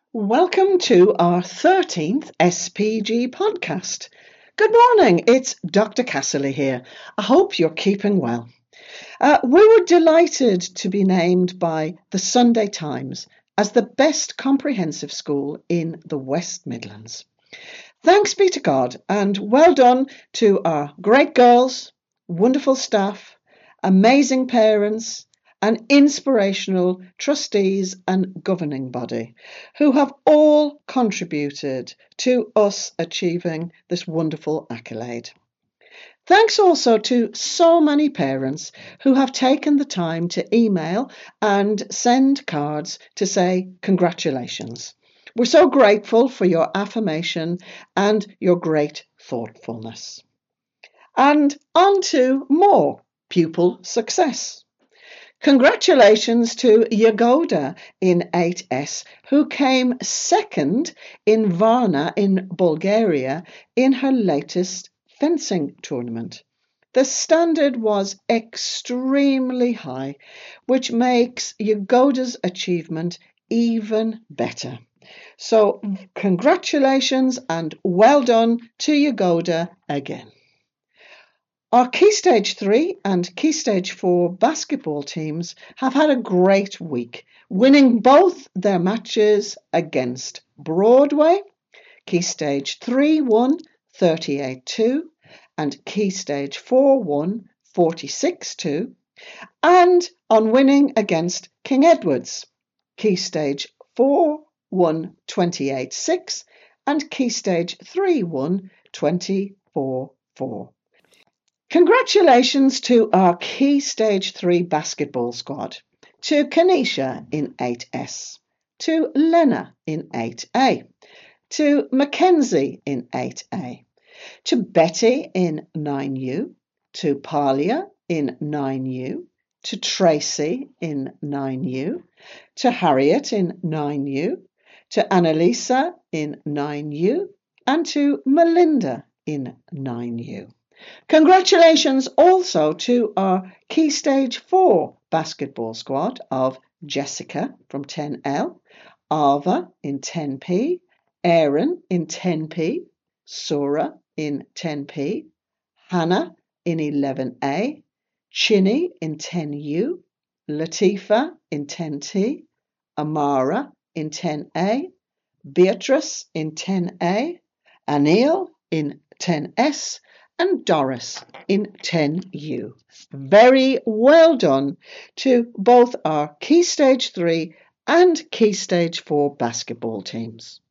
Welcome to our 13th SPG podcast. Good morning, it's Dr. Casserly here. I hope you're keeping well. We were delighted to be named by the Sunday Times as the best comprehensive school in the West Midlands. Thanks be to God and well done to our great girls, wonderful staff, amazing parents, and inspirational trustees and governing body who have all contributed to us achieving this wonderful accolade. Thanks also to so many parents who have taken the time to email and send cards to say congratulations. We're so grateful for your affirmation and your great thoughtfulness. And on to more pupil success. Congratulations to Yagoda in 8S, who came second in Varna in Bulgaria in her latest fencing tournament. The standard was extremely high, which makes Yagoda's achievement even better. So congratulations and well done to Yagoda again. Our Key Stage 3 and Key Stage 4 basketball teams have had a great week, winning both their matches against Broadway. Key Stage 3 won 38-2 and Key Stage 4 won 46-2, and on winning against King Edward's. Key Stage 4 won 28-6 and Key Stage 3 won 24-4. Congratulations to our Key Stage 3 basketball squad, to Kanisha in 8S, to Lena in 8A, to Mackenzie in 8A, to Betty in 9U, to Palia in 9U, to Tracy in 9U, to Harriet in 9U, to Annalisa in 9U, and to Melinda in 9U. Congratulations also to our Key Stage 4 basketball squad of Jessica from 10L, Ava in 10P, Aaron in 10P, Sora in 10P, Hannah in 11A, Chinny in 10U, Latifa in 10T, Amara in 10A, Beatrice in 10A, Anil in 10S, and Doris in 10U. Very well done to both our Key Stage 3 and Key Stage 4 basketball teams.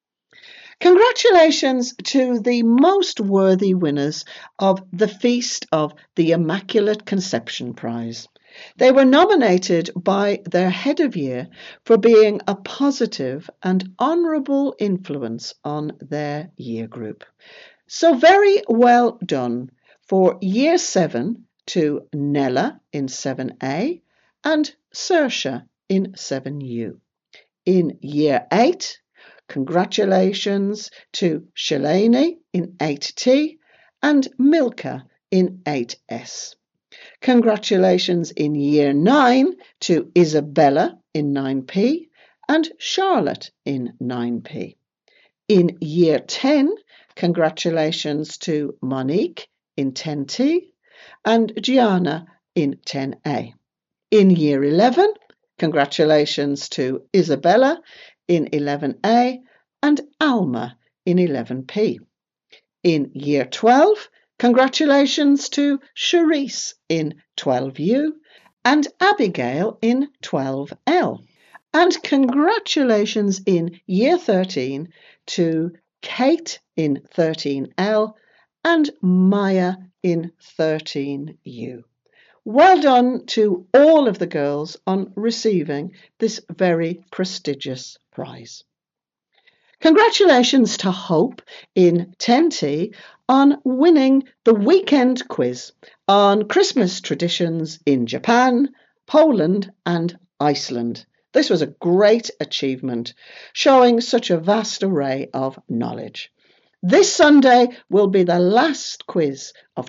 Congratulations to the most worthy winners of the Feast of the Immaculate Conception Prize. They were nominated by their head of year for being a positive and honourable influence on their year group. So very well done for Year 7 to Nella in 7A and Saoirse in 7U. In Year 8, congratulations to Shalani in 8T and Milka in 8S. Congratulations in Year 9 to Isabella in 9P and Charlotte in 9P. In Year 10, congratulations to Monique in 10T and Gianna in 10A. In Year 11, congratulations to Isabella in 11A and Alma in 11P. In Year 12, congratulations to Charisse in 12U and Abigail in 12L. And congratulations in Year 13 to Kate in 13L and Maya in 13U. Well done to all of the girls on receiving this very prestigious prize. Congratulations to Hope in 10T on winning the weekend quiz on Christmas traditions in Japan, Poland and Iceland. This was a great achievement, showing such a vast array of knowledge. This Sunday will be the last quiz of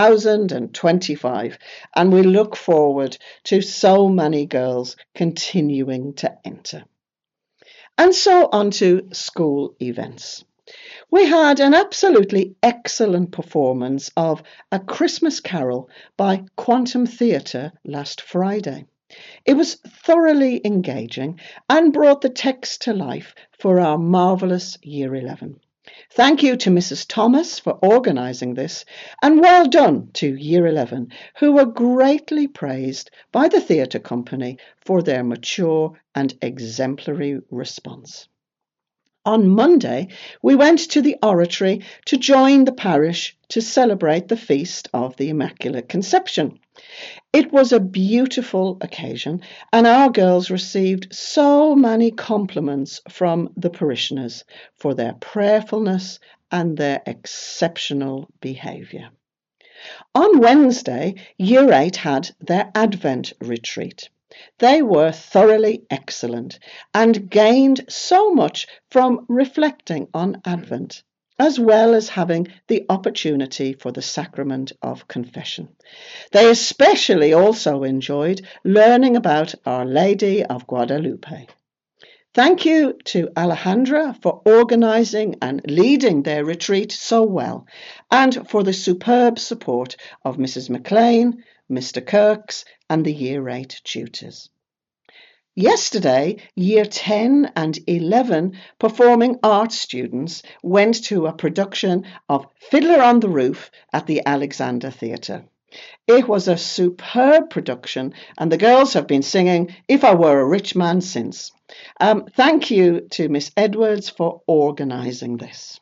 2025, and we look forward to so many girls continuing to enter. And so on to school events. We had an absolutely excellent performance of A Christmas Carol by Quantum Theatre last Friday. It was thoroughly engaging and brought the text to life for our marvellous Year 11. Thank you to Mrs. Thomas for organising this, and well done to Year 11, who were greatly praised by the theatre company for their mature and exemplary response. On Monday, we went to the oratory to join the parish to celebrate the feast of the Immaculate Conception. It was a beautiful occasion, and our girls received so many compliments from the parishioners for their prayerfulness and their exceptional behaviour. On Wednesday, Year 8 had their Advent retreat. They were thoroughly excellent and gained so much from reflecting on Advent, as well as having the opportunity for the sacrament of confession. They especially also enjoyed learning about Our Lady of Guadalupe. Thank you to Alejandra for organising and leading their retreat so well, and for the superb support of Mrs. McLean, Mr. Kirks, and the Year 8 tutors. Yesterday, Year 10 and 11 performing arts students went to a production of Fiddler on the Roof at the Alexander Theatre. It was a superb production, and the girls have been singing If I Were a Rich Man since. Thank you to Miss Edwards for organising this.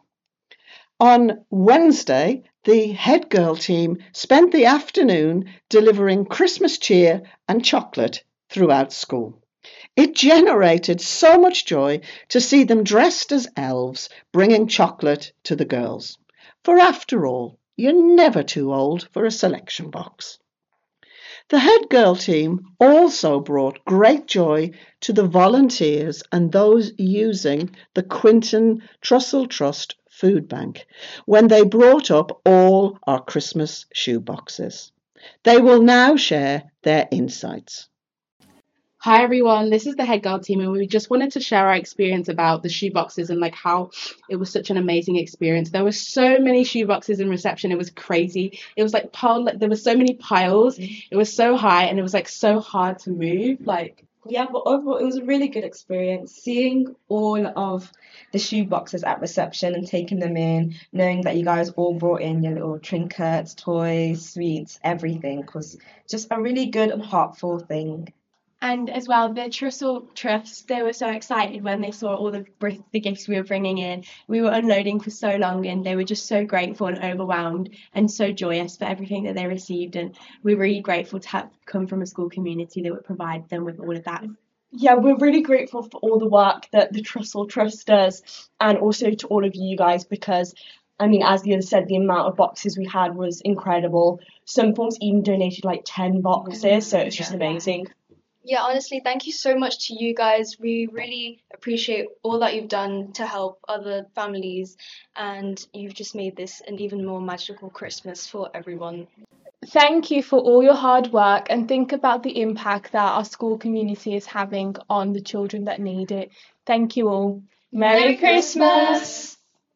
On Wednesday, the head girl team spent the afternoon delivering Christmas cheer and chocolate throughout school. It generated so much joy to see them dressed as elves bringing chocolate to the girls. For after all, you're never too old for a selection box. The head girl team also brought great joy to the volunteers and those using the Quinton Trussell Trust Food Bank when they brought up all our Christmas shoe boxes. They will now share their insights. Hi everyone, this is the head girl team, and we just wanted to share our experience about the shoeboxes and how it was such an amazing experience. There were so many shoeboxes in reception, it was crazy. It was piled, there were so many piles, it was so high, and it was so hard to move. Yeah, but overall, it was a really good experience seeing all of the shoe boxes at reception and taking them in, knowing that you guys all brought in your little trinkets, toys, sweets, everything was just a really good and heartful thing. And as well, the Trussell Trust, they were so excited when they saw all the gifts we were bringing in. We were unloading for so long, and they were just so grateful and overwhelmed and so joyous for everything that they received. And we were really grateful to have come from a school community that would provide them with all of that. Yeah, we're really grateful for all the work that the Trussell Trust does, and also to all of you guys, because as the other said, the amount of boxes we had was incredible. Some forms even donated 10 boxes, so it's just amazing. Yeah, honestly, thank you so much to you guys. We really appreciate all that you've done to help other families, and you've just made this an even more magical Christmas for everyone. Thank you for all your hard work, and think about the impact that our school community is having on the children that need it. Thank you all. Merry Christmas!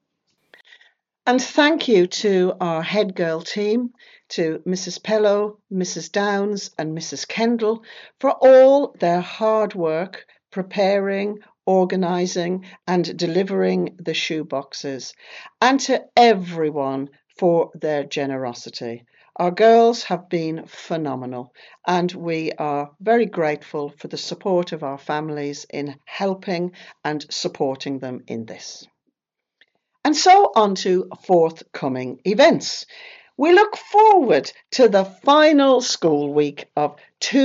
And thank you to our head girl team, to Mrs. Pellow, Mrs. Downs and Mrs. Kendall for all their hard work preparing, organising and delivering the shoe boxes, and to everyone for their generosity. Our girls have been phenomenal, and we are very grateful for the support of our families in helping and supporting them in this. And so on to forthcoming events. We look forward to the final school week of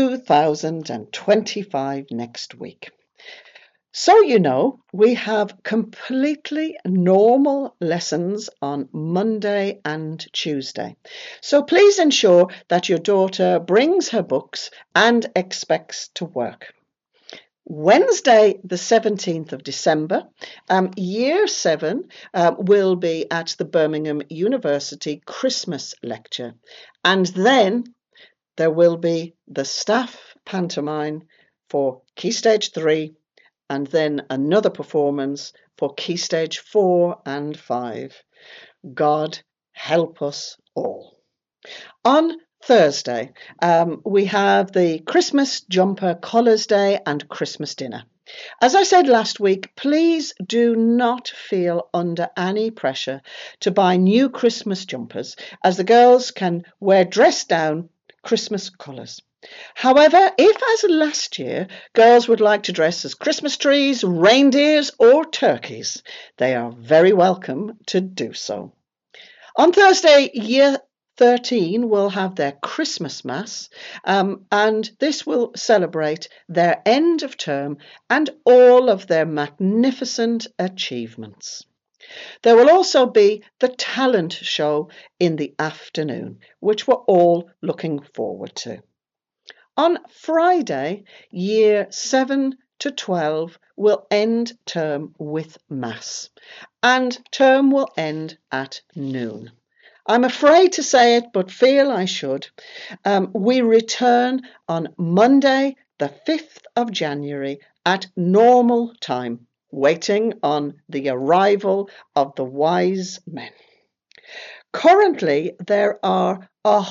2025 next week. So we have completely normal lessons on Monday and Tuesday. So please ensure that your daughter brings her books and expects to work. Wednesday, the 17th of December, Year 7 will be at the Birmingham University Christmas lecture. And then there will be the staff pantomime for Key Stage 3 and then another performance for Key Stage 4 and 5. God help us all. On Thursday, we have the Christmas Jumper Colours Day and Christmas Dinner. As I said last week, please do not feel under any pressure to buy new Christmas jumpers, as the girls can wear dressed down Christmas colours. However, if as last year, girls would like to dress as Christmas trees, reindeers or turkeys, they are very welcome to do so. On Thursday, Year 13 will have their Christmas Mass, and this will celebrate their end of term and all of their magnificent achievements. There will also be the talent show in the afternoon, which we're all looking forward to. On Friday, Year 7 to 12 will end term with Mass, and term will end at noon. I'm afraid to say it, but feel I should. We return on Monday, the 5th of January at normal time, waiting on the arrival of the wise men. Currently, there are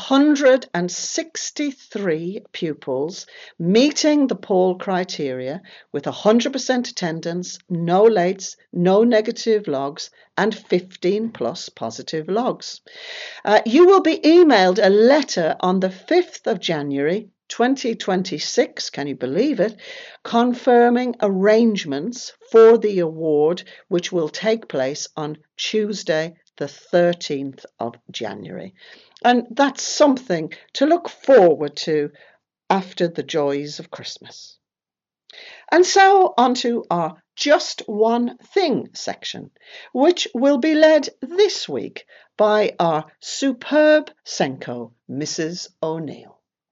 163 pupils meeting the poll criteria with 100% attendance, no lates, no negative logs, and 15 plus positive logs. You will be emailed a letter on the 5th of January 2026, can you believe it, confirming arrangements for the award, which will take place on Tuesday, the 13th of January. And that's something to look forward to after the joys of Christmas. And so on to our Just One Thing section, which will be led this week by our superb Senko, Mrs. O'Neill.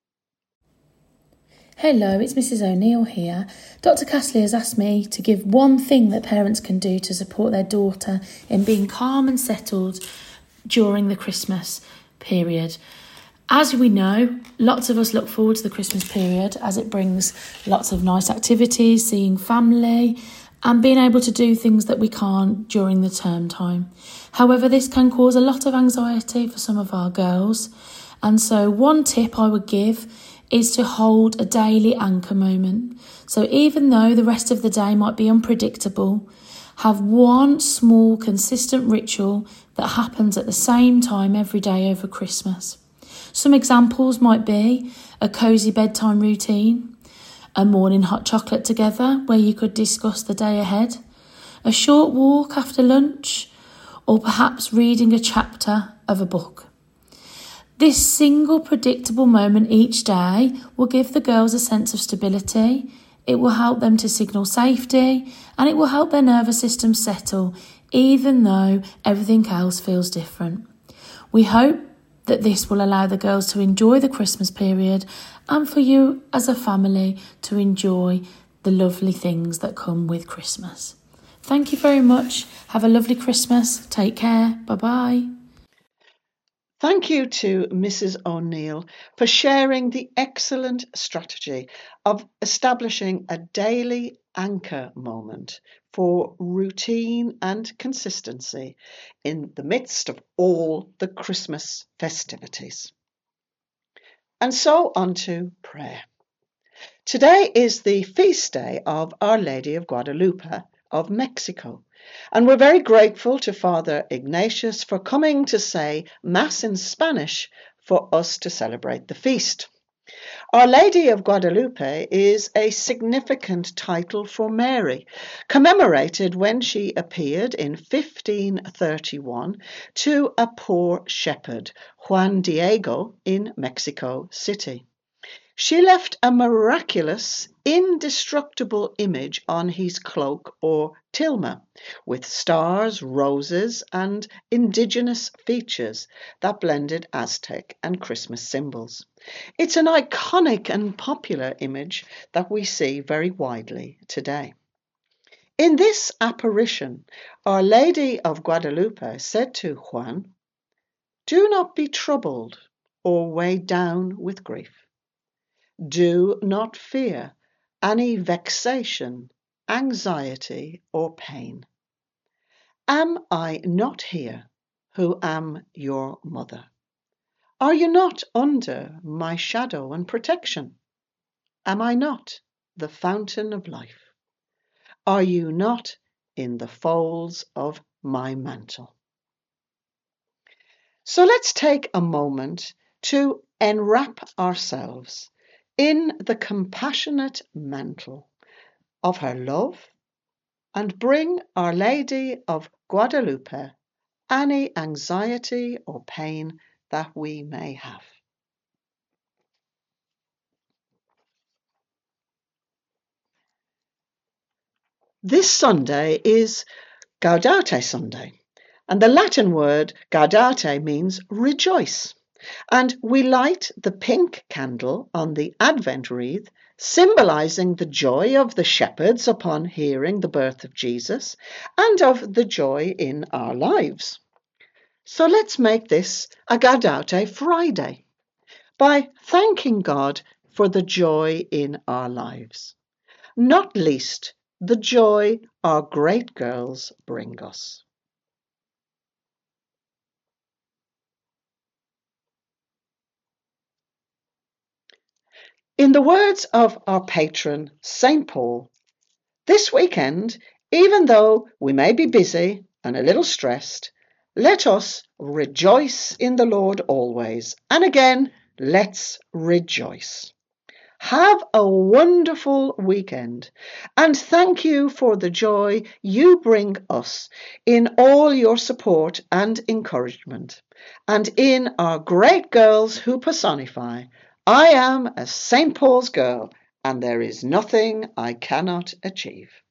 Hello, it's Mrs. O'Neill here. Dr. Castley has asked me to give one thing that parents can do to support their daughter in being calm and settled during the Christmas period. As we know, lots of us look forward to the Christmas period as it brings lots of nice activities, seeing family and being able to do things that we can't during the term time. However, this can cause a lot of anxiety for some of our girls. And so one tip I would give is to hold a daily anchor moment. So even though the rest of the day might be unpredictable, have one small consistent ritual that happens at the same time every day over Christmas. Some examples might be a cosy bedtime routine, a morning hot chocolate together where you could discuss the day ahead, a short walk after lunch, or perhaps reading a chapter of a book. This single predictable moment each day will give the girls a sense of stability, it will help them to signal safety, and it will help their nervous system settle, even though everything else feels different. We hope that this will allow the girls to enjoy the Christmas period and for you as a family to enjoy the lovely things that come with Christmas. Thank you very much. Have a lovely Christmas. Take care. Bye-bye. Thank you to Mrs. O'Neill for sharing the excellent strategy of establishing a daily anchor moment for routine and consistency in the midst of all the Christmas festivities. And so on to prayer. Today is the feast day of Our Lady of Guadalupe of Mexico. And we're very grateful to Father Ignatius for coming to say Mass in Spanish for us to celebrate the feast. Our Lady of Guadalupe is a significant title for Mary, commemorated when she appeared in 1531 to a poor shepherd, Juan Diego, in Mexico City. She left a miraculous, indestructible image on his cloak or tilma, with stars, roses, and indigenous features that blended Aztec and Christmas symbols. It's an iconic and popular image that we see very widely today. In this apparition, Our Lady of Guadalupe said to Juan, "Do not be troubled or weighed down with grief. Do not fear any vexation anxiety, or pain? Am I not here, who am your mother? Are you not under my shadow and protection? Am I not the fountain of life? Are you not in the folds of my mantle? So let's take a moment to enwrap ourselves in the compassionate mantle of her love and bring Our Lady of Guadalupe any anxiety or pain that we may have. This Sunday is Gaudete Sunday, and the Latin word gaudete means rejoice. And we light the pink candle on the Advent wreath, symbolizing the joy of the shepherds upon hearing the birth of Jesus and of the joy in our lives. So let's make this a Gaudete Friday by thanking God for the joy in our lives, not least the joy our great girls bring us. In the words of our patron, St. Paul, this weekend, even though we may be busy and a little stressed, let us rejoice in the Lord always. And again, let's rejoice. Have a wonderful weekend, and thank you for the joy you bring us in all your support and encouragement, and in our great girls who personify, I am a St. Paul's girl, and there is nothing I cannot achieve.